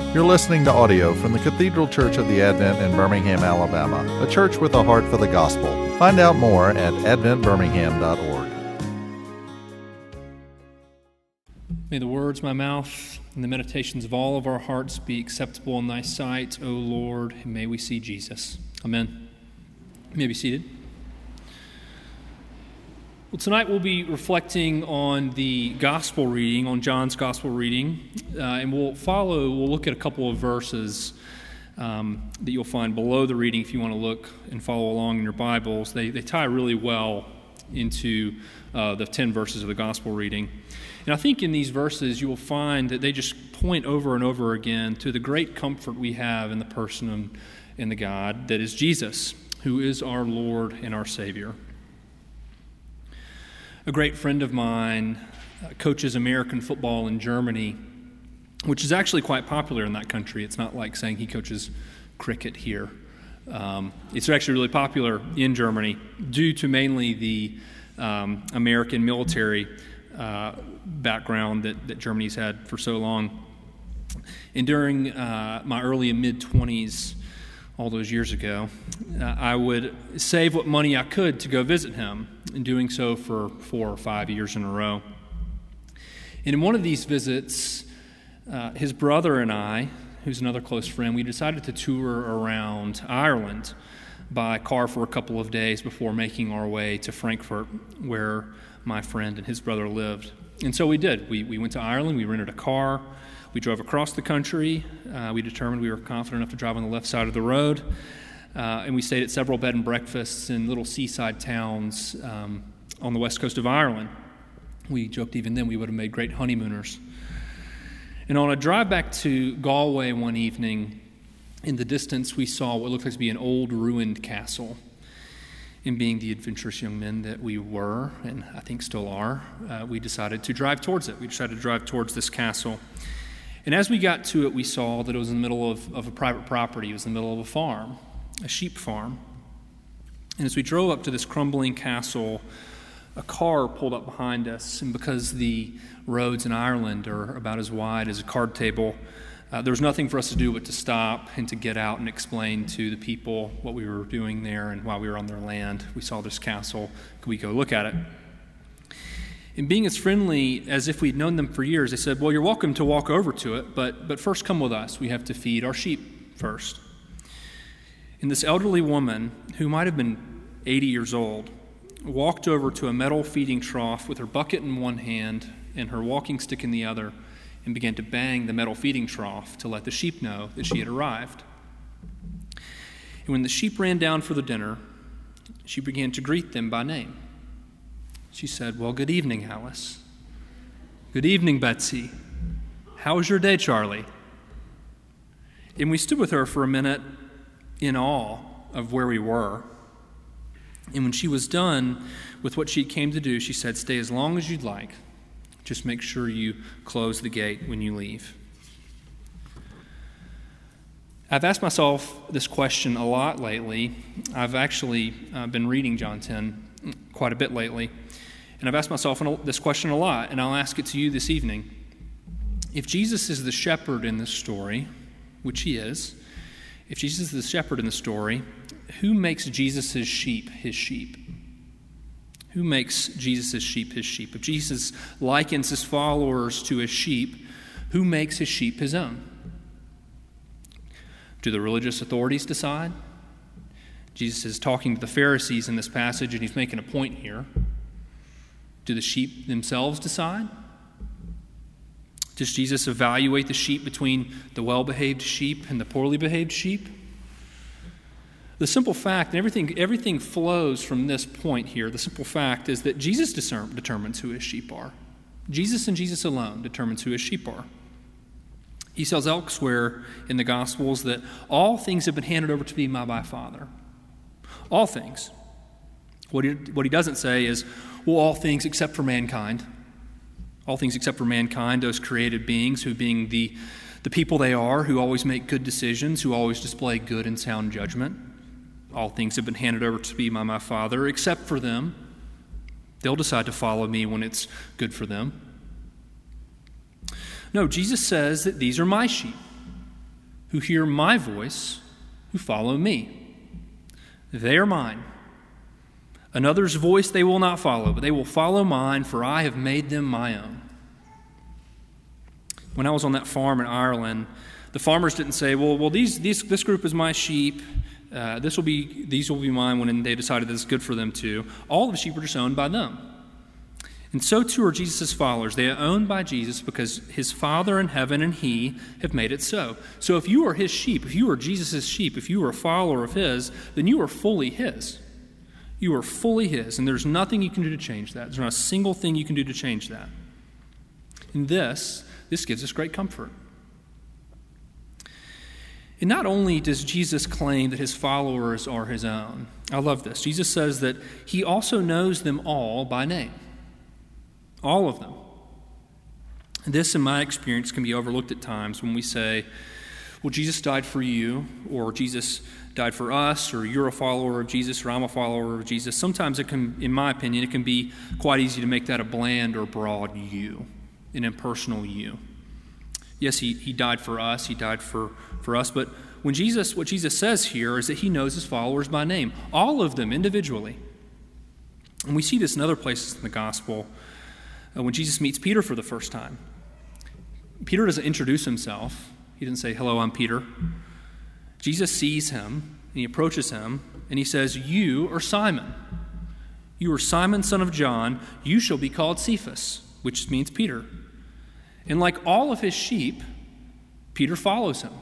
You're listening to audio from the Cathedral Church of the Advent in Birmingham, Alabama, a church with a heart for the gospel. Find out more at adventbirmingham.org. May the words of my mouth and the meditations of all of our hearts be acceptable in thy sight, O Lord, and may we see Jesus. Amen. You may be seated. Well, tonight we'll be reflecting on the gospel reading, on John's gospel reading, and we'll look at a couple of verses that you'll find below the reading if you want to look and follow along in your Bibles. They tie really well into the 10 verses of the gospel reading. And I think in these verses you will find that they just point over and over again to the great comfort we have in the person and the God that is Jesus, who is our Lord and our Savior. A great friend of mine coaches American football in Germany, which is actually quite popular in that country. It's not like saying he coaches cricket here. It's actually really popular in Germany due to mainly the American military background that Germany's had for so long. And during my early and mid-20s, all those years ago, I would save what money I could to go visit him, and doing so for 4 or 5 years in a row. And in one of these visits, his brother and I, who's another close friend, we decided to tour around Ireland by car for a couple of days before making our way to Frankfurt, where my friend and his brother lived. And so we did. We went to Ireland, we rented a car, we drove across the country. We determined we were confident enough to drive on the left side of the road. And we stayed at several bed and breakfasts in little seaside towns on the west coast of Ireland. We joked even then we would have made great honeymooners. And on a drive back to Galway one evening, in the distance we saw what looked like to be an old ruined castle. And being the adventurous young men that we were, and I think still are, we decided to drive towards it. We decided to drive towards this castle. And as we got to it, we saw that it was in the middle of a private property. It was in the middle of a farm, a sheep farm. And as we drove up to this crumbling castle, a car pulled up behind us. And because the roads in Ireland are about as wide as a card table, there was nothing for us to do but to stop and to get out and explain to the people what we were doing there and why we were on their land. We saw this castle. Could we go look at it? And being as friendly as if we'd known them for years, they said, well, you're welcome to walk over to it, but first come with us. We have to feed our sheep first. And this elderly woman, who might have been 80 years old, walked over to a metal feeding trough with her bucket in one hand and her walking stick in the other and began to bang the metal feeding trough to let the sheep know that she had arrived. And when the sheep ran down for the dinner, she began to greet them by name. She said, well, good evening, Alice. Good evening, Betsy. How was your day, Charlie? And we stood with her for a minute in awe of where we were. And when she was done with what she came to do, she said, stay as long as you'd like. Just make sure you close the gate when you leave. I've asked myself this question a lot lately. I've actually been reading John 10 quite a bit lately. And I've asked myself this question a lot, and I'll ask it to you this evening. If Jesus is the shepherd in this story, which he is, if Jesus is the shepherd in the story, who makes Jesus' sheep his sheep? Who makes Jesus' sheep his sheep? If Jesus likens his followers to his sheep, who makes his sheep his own? Do the religious authorities decide? Jesus is talking to the Pharisees in this passage, and he's making a point here. Do the sheep themselves decide? Does Jesus evaluate the sheep between the well-behaved sheep and the poorly behaved sheep? The simple fact, and everything flows from this point here, the simple fact is that Jesus determines who his sheep are. Jesus and Jesus alone determines who his sheep are. He says elsewhere in the Gospels that all things have been handed over to me by my Father. All things. What he doesn't say is, well, all things except for mankind. All things except for mankind, those created beings who being the people they are, who always make good decisions, who always display good and sound judgment. All things have been handed over to me by my Father, except for them. They'll decide to follow me when it's good for them. No, Jesus says that these are my sheep. who hear my voice, who follow me. They are mine. Another's voice they will not follow, but they will follow mine, for I have made them my own. When I was on that farm in Ireland, the farmers didn't say, well, this group is my sheep. These will be mine when they decided that it's good for them too. All of the sheep are just owned by them. And so too are Jesus' followers. They are owned by Jesus because his Father in heaven and he have made it so. So if you are his sheep, if you are Jesus' sheep, if you are a follower of his, then you are fully his. You are fully his, and there's nothing you can do to change that. There's not a single thing you can do to change that. And this gives us great comfort. And not only does Jesus claim that his followers are his own, I love this. Jesus says that he also knows them all by name. All of them. And this, in my experience, can be overlooked at times when we say, well, Jesus died for you, or Jesus died for us, or you're a follower of Jesus, or I'm a follower of Jesus. Sometimes it can, in my opinion, it can be quite easy to make that a bland or broad you, an impersonal you. Yes, he died for us, he died for us, but what Jesus says here is that he knows his followers by name, all of them individually. And we see this in other places in the gospel. When Jesus meets Peter for the first time, Peter doesn't introduce himself. He didn't say, hello, I'm Peter. Jesus sees him, and he approaches him, and he says, you are Simon. You are Simon, son of John. You shall be called Cephas, which means Peter. And like all of his sheep, Peter follows him.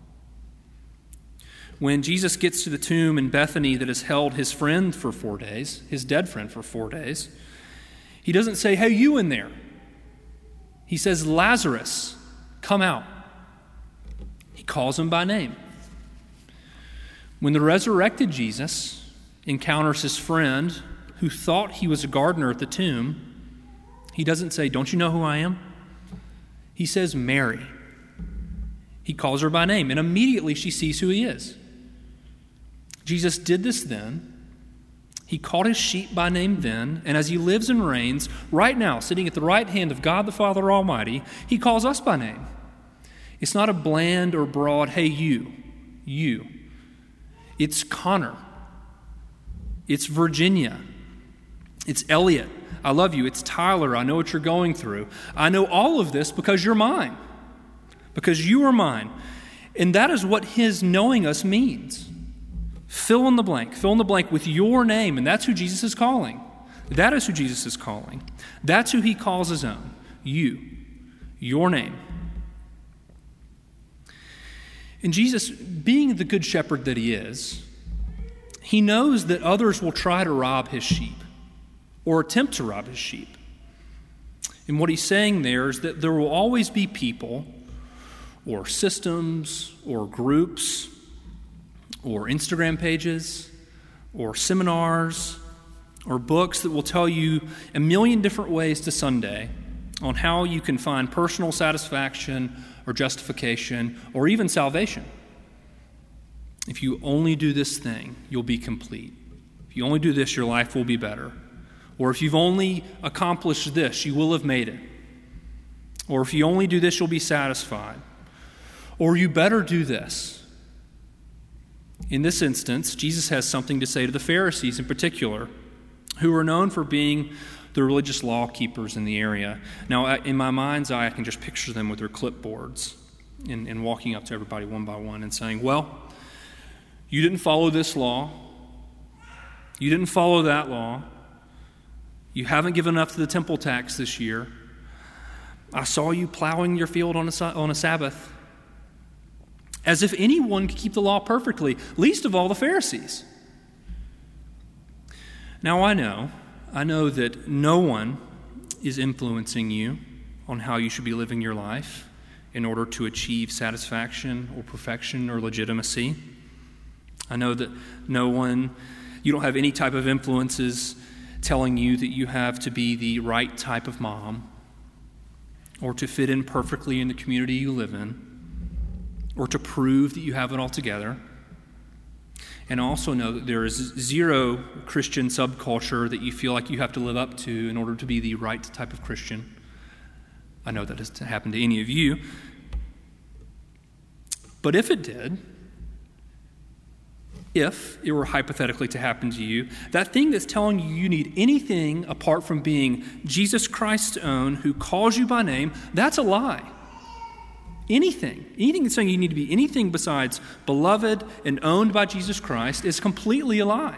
When Jesus gets to the tomb in Bethany that has held his friend for 4 days, his dead friend for 4 days, he doesn't say, hey, you in there. He says, Lazarus, come out. He calls him by name. When the resurrected Jesus encounters his friend who thought he was a gardener at the tomb, he doesn't say, don't you know who I am? He says, Mary. He calls her by name, and immediately she sees who he is. Jesus did this then. He called his sheep by name then, and as he lives and reigns right now, sitting at the right hand of God the Father Almighty, he calls us by name. It's not a bland or broad, hey, you. It's Connor. It's Virginia. It's Elliot. I love you. It's Tyler. I know what you're going through. I know all of this because you're mine. Because you are mine. And that is what his knowing us means. Fill in the blank. Fill in the blank with your name, and that's who Jesus is calling. That is who Jesus is calling. That's who he calls his own. You. Your name. And Jesus, being the good shepherd that he is, he knows that others will try to rob his sheep or attempt to rob his sheep. And what he's saying there is that there will always be people or systems or groups or Instagram pages or seminars or books that will tell you a million different ways to Sunday on how you can find personal satisfaction or justification or even salvation. If you only do this thing, you'll be complete. If you only do this, your life will be better. Or if you've only accomplished this, you will have made it. Or if you only do this, you'll be satisfied. Or you better do this. In this instance, Jesus has something to say to the Pharisees in particular, who are known for being the religious law keepers in the area. Now, in my mind's eye, I can just picture them with their clipboards and walking up to everybody one by one and saying, well, you didn't follow this law. You didn't follow that law. You haven't given enough to the temple tax this year. I saw you plowing your field on a Sabbath. As if anyone could keep the law perfectly, least of all the Pharisees. Now I know that no one is influencing you on how you should be living your life in order to achieve satisfaction or perfection or legitimacy. I know that you don't have any type of influences telling you that you have to be the right type of mom or to fit in perfectly in the community you live in, or to prove that you have it all together. And also know that there is zero Christian subculture that you feel like you have to live up to in order to be the right type of Christian. I know that hasn't happened to any of you. But if it did, if it were hypothetically to happen to you, that thing that's telling you you need anything apart from being Jesus Christ's own, who calls you by name, that's a lie. Anything that's saying you need to be anything besides beloved and owned by Jesus Christ is completely a lie.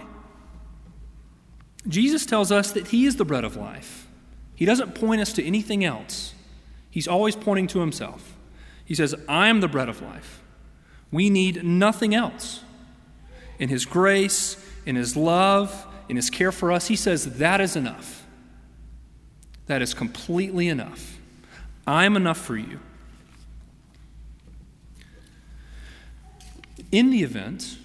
Jesus tells us that he is the bread of life. He doesn't point us to anything else. He's always pointing to himself. He says, I am the bread of life. We need nothing else. In his grace, in his love, in his care for us, he says that is enough. That is completely enough. I am enough for you. In the event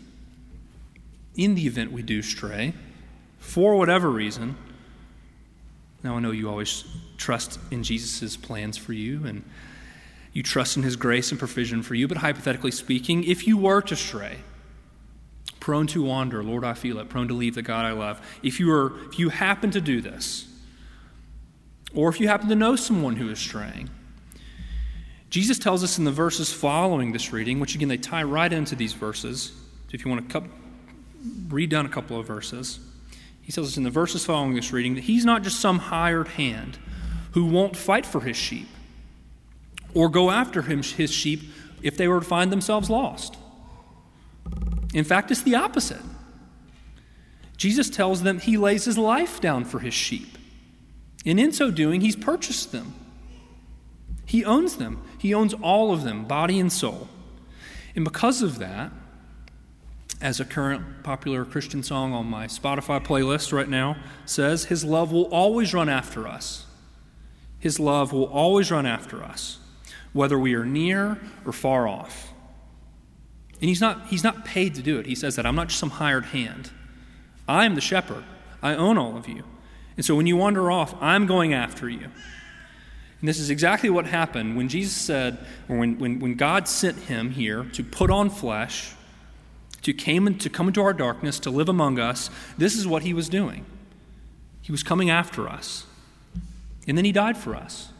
we do stray, for whatever reason, now I know you always trust in Jesus' plans for you, and you trust in his grace and provision for you, but hypothetically speaking, if you were to stray, prone to wander, Lord, I feel it, prone to leave the God I love, if you happen to do this, or if you happen to know someone who is straying, Jesus tells us in the verses following this reading, which again they tie right into these verses, so if you want to read down a couple of verses, he tells us in the verses following this reading that he's not just some hired hand who won't fight for his sheep or go after his sheep if they were to find themselves lost. In fact, it's the opposite. Jesus tells them he lays his life down for his sheep. And in so doing, he's purchased them. He owns them. He owns all of them, body and soul. And because of that, as a current popular Christian song on my Spotify playlist right now says, his love will always run after us. His love will always run after us, whether we are near or far off. And he's not paid to do it. He says that I'm not just some hired hand. I am the shepherd. I own all of you. And so when you wander off, I'm going after you. And this is exactly what happened when Jesus said, or when God sent him here to put on flesh, to come into our darkness, to live among us. This is what he was doing. He was coming after us. And then he died for us.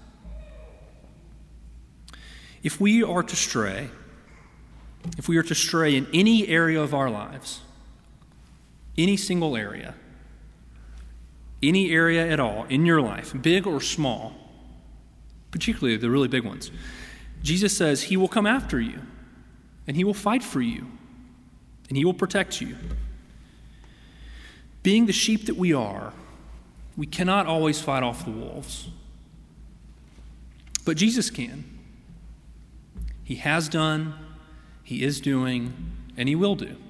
If we are to stray in any area of our lives, any single area, any area at all in your life, big or small, particularly the really big ones, Jesus says he will come after you, and he will fight for you, and he will protect you. Being the sheep that we are, we cannot always fight off the wolves. But Jesus can. He has done, he is doing, and he will do.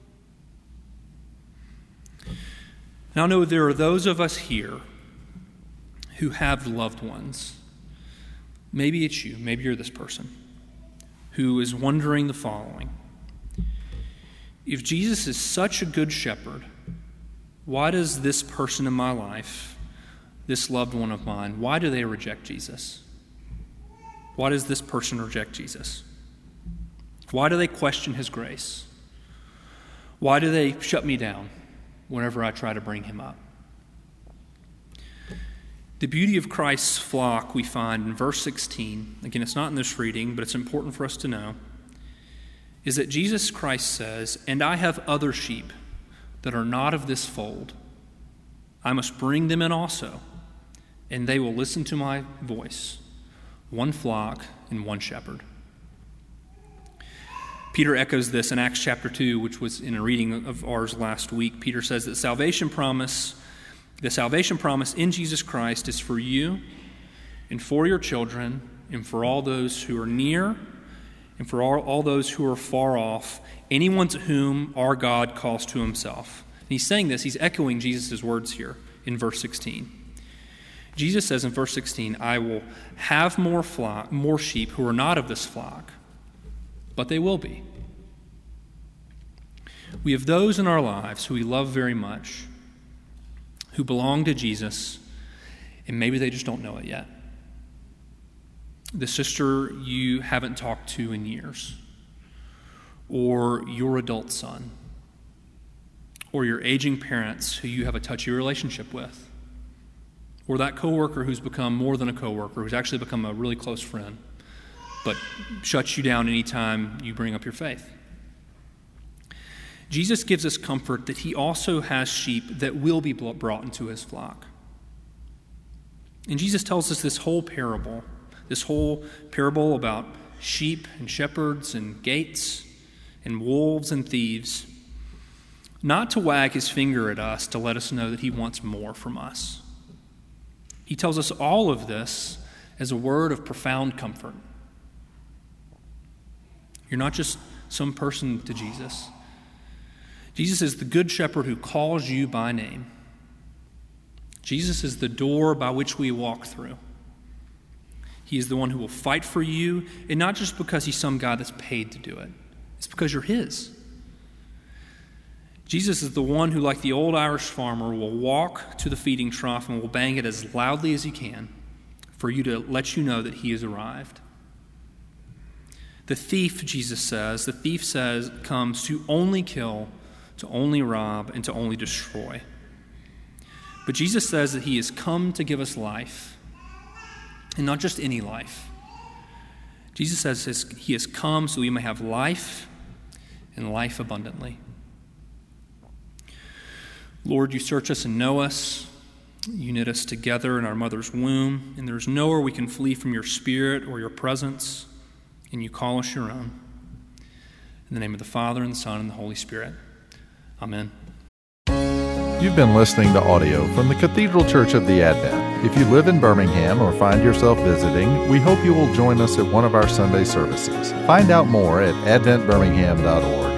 Now, I know there are those of us here who have loved ones. Maybe it's you, maybe you're this person, who is wondering the following. If Jesus is such a good shepherd, why does this person in my life, this loved one of mine, why do they reject Jesus? Why does this person reject Jesus? Why do they question his grace? Why do they shut me down whenever I try to bring him up? The beauty of Christ's flock we find in verse 16, again, it's not in this reading, but it's important for us to know, is that Jesus Christ says, "And I have other sheep that are not of this fold. I must bring them in also, and they will listen to my voice. One flock and one shepherd." Peter echoes this in Acts chapter 2, which was in a reading of ours last week. Peter says that the salvation promise in Jesus Christ is for you and for your children and for all those who are near and for all those who are far off, anyone to whom our God calls to himself. And he's saying this, he's echoing Jesus' words here in verse 16. Jesus says in verse 16, "I will have more sheep who are not of this flock, but they will be." We have those in our lives who we love very much, who belong to Jesus, and maybe they just don't know it yet. The sister you haven't talked to in years, or your adult son, or your aging parents who you have a touchy relationship with, or that coworker who's become more than a coworker, who's actually become a really close friend. but shuts you down anytime you bring up your faith. Jesus gives us comfort that he also has sheep that will be brought into his flock. And Jesus tells us this whole parable about sheep and shepherds and gates and wolves and thieves, not to wag his finger at us to let us know that he wants more from us. He tells us all of this as a word of profound comfort. You're not just some person to Jesus. Jesus is the good shepherd who calls you by name. Jesus is the door by which we walk through. He is the one who will fight for you, and not just because he's some guy that's paid to do it. It's because you're his. Jesus is the one who, like the old Irish farmer, will walk to the feeding trough and will bang it as loudly as he can for you to let you know that he has arrived. The thief, Jesus says, comes to only kill, to only rob, and to only destroy. But Jesus says that he has come to give us life, and not just any life. Jesus says he has come so we may have life and life abundantly. Lord, you search us and know us. You knit us together in our mother's womb, and there's nowhere we can flee from your spirit or your presence, and you call us your own. In the name of the Father, and the Son, and the Holy Spirit. Amen. You've been listening to audio from the Cathedral Church of the Advent. If you live in Birmingham or find yourself visiting, we hope you will join us at one of our Sunday services. Find out more at adventbirmingham.org.